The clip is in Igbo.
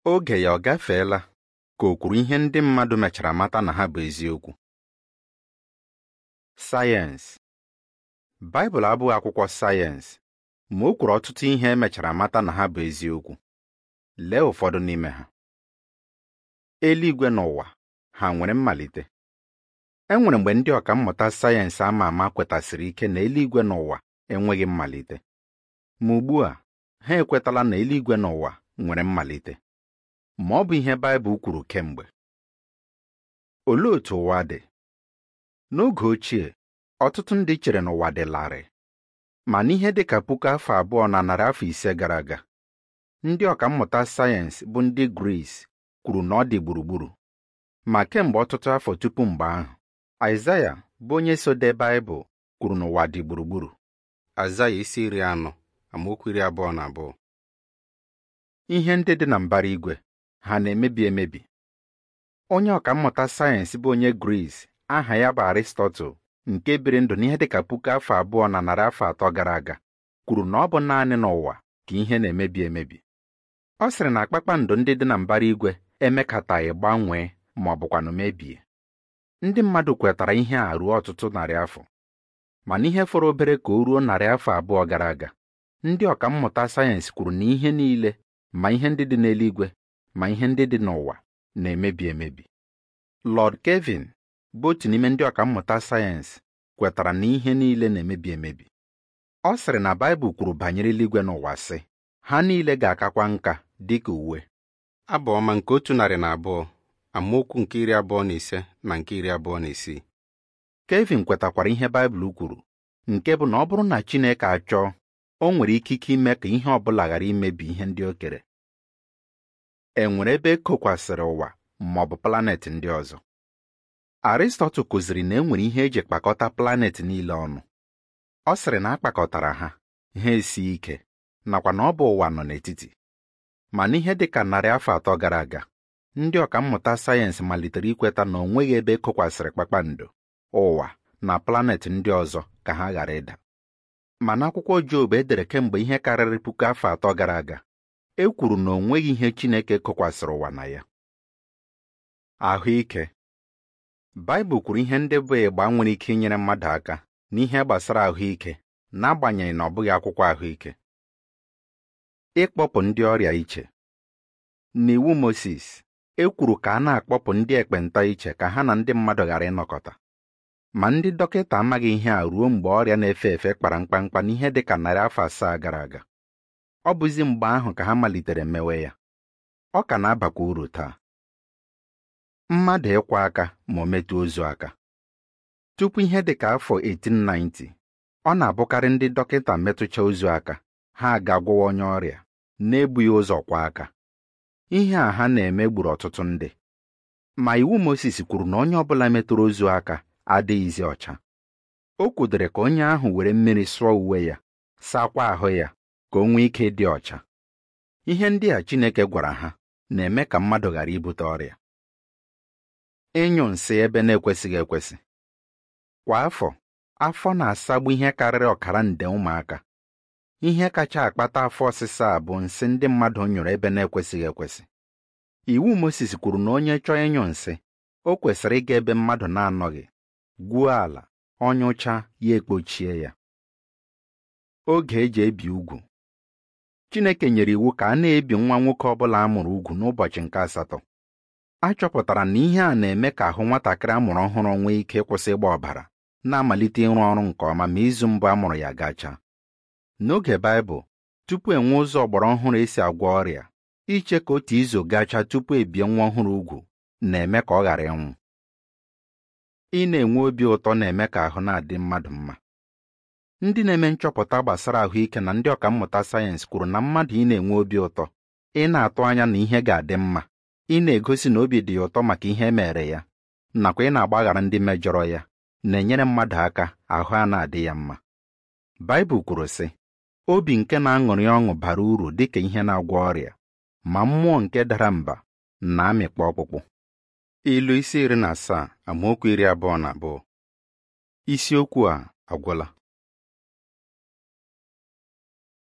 Oge ya ọ gafeela ka o kwuru ihe ndị mmadụ mechara mata na ha bụ eziokwu. Sayensị. Baịbụl abụghị akwụkwọ sayensị, ma o kwuru ọtụtụ ihe emechara mata na ha bụ eziokwu. Lee ụfọdụ n'ime ha. Eluigwe na ụwa ha nwere mmalite? E nwere mgbe ndị ọka mmụta sayensị ama ama kwetasịrị ike na eluigwe na ụwa enweghị mmalite. Ma ugbu a, ha ekwetala na eluigwe na ụwa nwere mmalite. Ma ọ bụ ihe Baịbụl kwuru kemgbe. Olee otu ụwa dị? N'oge ochie, ọtụtụ ndị chere na ụwa dị larịị. Ma n'ihe dị ka puku afọ abụọ na narị afọ ise gara aga, ndị ọka mmụta sayensị bụ ndị Gris kwuru na ọ dị gburugburu. Ma kemgbe ọtụtụ afọ tupu mgbe ahụ, Aịzaya bụ onye so dee Baịbụl kwuru na ụwa dị gburugburu. Aịzaya isi 40 amaokwu 22. Ihe ndị dị na mbara igwe ha na-emebi emebi? Onye ọka mmụta sayensị bụ onye Gris aha ya bụ Aristotle, nke biri ndụ n'ihe dị ka puku afọ abụọ na narị afọ atọ gara aga, kwuru na ọ bụ naanị n'ụwa ka ihe na-emebi emebi. Ọ sịrị na kpakpando ndị dị na mbara igwe emekataghị gbanwee ma ọ bụkwanụ mebie. Ndị mmadụ kwetara ihe a ruo ọtụtụ narị afọ. Ma n'ihe fọrọ obere ka o ruo narị afọ abụọ gara aga, ndị ọka mmụta sayensị kwuru na ihe niile, ma ihe ndị dị n'eluigwe ma ihe ndị dị n'ụwa, na-emebi emebi. Lord Kelvin bụ otu n'ime ndị ọka mmụta sayensị kwetara na ihe niile na-emebi emebi. Ọ sịrị na Baịbụl kwuru banyere eluigwe na ụwa sị, ha niile ga-akakwa nka dịka uwe. Abụ Ọma nke 102 amaokwu nke 25 na nke 26. Kelvin kwetakwara ihe Baịbụl kwuru, nke bụ na ọ bụrụ na Chineke achọọ, o nwere ikike ime ka ihe ọ bụla ghara imebi ihe ndị o kere. E nwere ebe ekokwasịrị ụwa ma ọ bụ planet ndị ọzọ? Aristotle kụziri na e nwere ihe eji kpakọta planet niile ọnụ. Ọ sịrị na akpakọtara ha esi ike, nakwa na ọ bụ ụwa nọ n'etiti. Ma n'ihe dị ka narị afọ atọ gara aga, ndị ọka mmụta sayensị malitere ikweta na o nweghị ebe ekokwasịrị kpakpando, ụwa na planet ndị ọzọ ka ha ghara ịda. Ma n'akwụkwọ Job edere kemgbe ihe karịrị puku afọ atọ gara aga, e kwuru na o nweghị ihe Chineke kokwasịrị ụwa na ya. Ahụike. Baịbụl kwuru ihe ndị bụ ịgba nwere ike inyere mmadụ aka n'ihe gbasara ahụike, n'agbanyeghị na ọ bụghị akwụkwọ ahụike. Ịkpọpụ ndị ọrịa iche. N'iwu Mosis, e kwuru ka a na-akpọpụ ndị ekpenta iche ka ha na ndị mmadụ ghara ịnọkọta. Ma ndị dọkịta amaghị ihe a ruo mgbe ọrịa na-efe efe kpara mkpamkpa n'ihe dị ka narị afọ 7 gara aga. Ọ bụzi mgbe ahụ ka ha malitere mewe ya. Ọ ka na-abakwa uru taa. Mmadụ ịkwa aka ma o metụ ozu aka. Tupu ihe dị ka afọ 1890, ọ na-abụkarị ndị dọkịta metụcha ozu aka, ha ga-agwọwa onye ọrịa na-ebughị ụzọ kwa aka. Ihe a ha na-eme gburu ọtụtụ ndị. Ma iwu Moses kwuru na onye ọbụla metụrụ ozu aka adịghịzi ọcha. O kwudere ka onye ahụ were mmiri sụọ uwe ya, sakwa ahụ ya, ka o nwee ike dị ọcha. Ihe ndị a Chineke gwara ha na-eme ka mmadụ ghara ibute ọrịa. Ịnyụ nsị ebe na-ekwesịghị ekwesị. Kwa afọ na-asagbu ihe karịrị ọkara nde ụmụaka. Ihe kacha akpata afọ ọsịsa bụ nsị ndị mmadụ nyụrụ ebe na-ekwesịghị ekwesị. Iwu Moses kwuru na onye chọọ ịnyụ nsị, o kwesịrị ịga ebe mmadụ na-anọghị, gwuo ala, ọnyụcha ya ekpochie ya. Oge eji ebi ugwu. Chineke nyere iwu ka a na-ebi nwa nwoke ọbụla a mụrụ ugwu n'ụbọchị nke 8. A chọpụtara na ihe a na-eme ka ahụ nwatakịrị a mụrụ ọhụrụ nwee ike ịkwụsị ịgba ọbara, na-amalite ịrụ ọrụ nke ọma ma izu mbụ a mụrụ ya gachaa. N'oge Baịbụl, tupu enwe ụzọ ọgbara ọhụrụ esi agwọ ọrịa, iche ka otu izu gachaa tupu ebie nwa ọhụrụ ugwu na-eme ka ọ ghara ịnwụ. Ị na-enwe obi ụtọ na-eme ka ahụ na-adị mmadụ mma. Ndị na-eme nchọpụta gbasara ahụike na ndị ọka mmụta sayensị kwuru na mmadụ ị na-enwe obi ụtọ, ị na-atụ anya na ihe ga-adị mma, ị na-egosi na obi dị ya ụtọ maka ihe e mere ya, nakwa ị na-agbaghara ndị mejọrọ ya, na-enyere mmadụ aka ahụ a na-adị ya mma. Baịbụl kwuru sị, obi nke na-aṅụrị ọṅụ bara uru dịka ihe na-agwọ ọrịa, ma mmụọ nke dara mba na-amịkpọ ọkpụkpụ. Ilu isi 17 amaokwu 22. Isiokwu a agwụla.